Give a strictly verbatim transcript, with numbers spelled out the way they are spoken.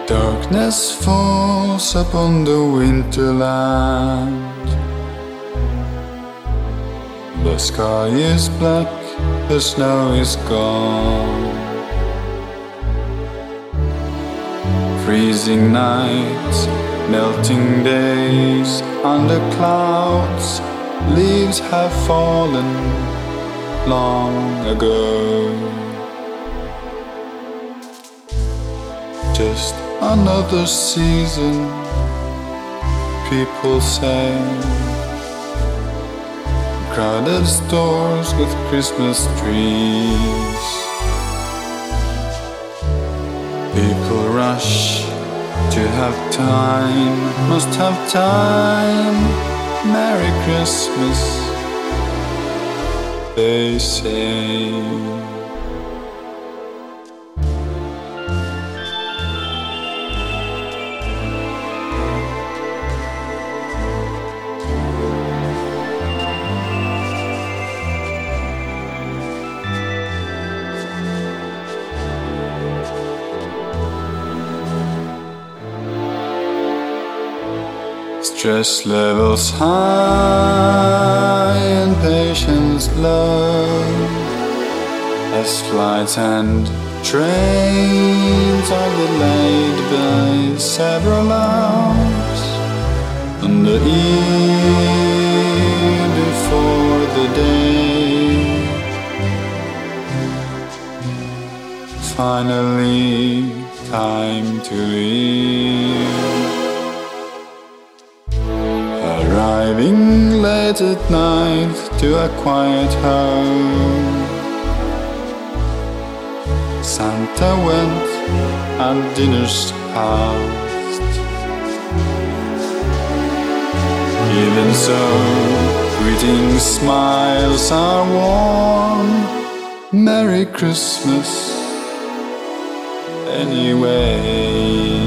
Darkness falls upon the winterland. The sky is black, the snow is gone. Freezing nights, melting days, under clouds, leaves have fallen long ago. Just another season, people say. Crowded stores with Christmas trees. People rush to have time, must have time. Merry Christmas, they say. Stress levels high and patience low, as flights and trains are delayed by several hours. On the eve before the day, finally time to leave. Arriving late at night to a quiet home, Santa went and dinner's passed. Even so, greeting smiles are warm. Merry Christmas anyway.